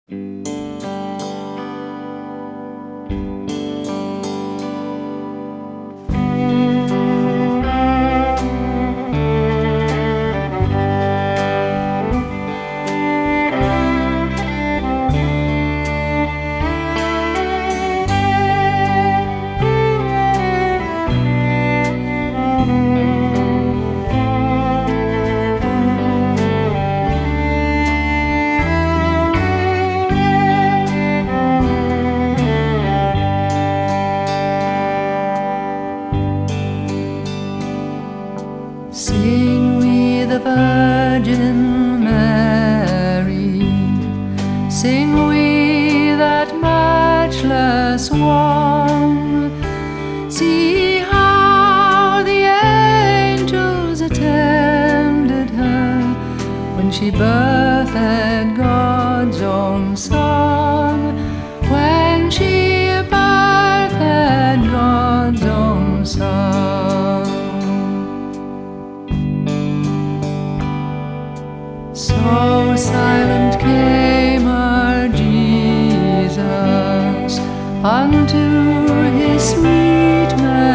Sing we the Virgin Mary, sing we that matchless one. See how the angels attended her when she birthed God's own Son. When she birthed God's own Son. So silent came our Jesus unto his sweet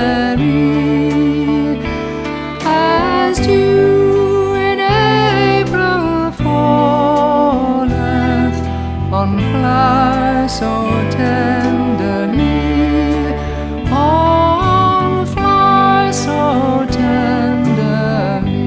Mary, as dew in April falleth on flowers so tenderly, on flowers so tenderly.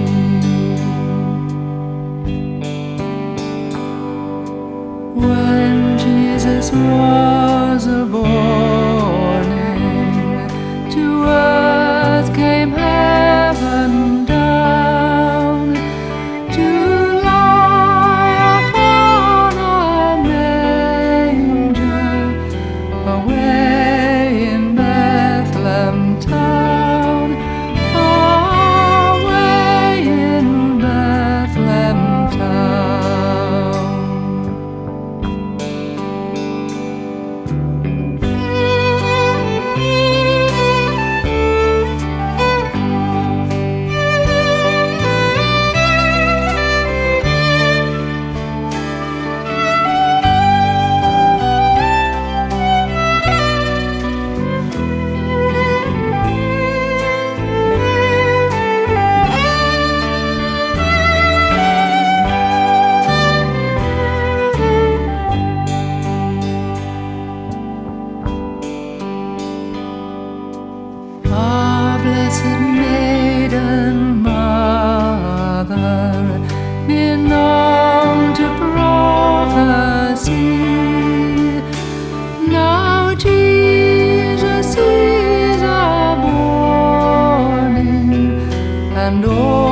When Jesus was a-borning, to earth came heaven down, to lie upon a manger, away in Bethlehem town, away in Bethlehem town. Blessed Maiden Mother, been known to prophecy. Now Jesus is a-borning, and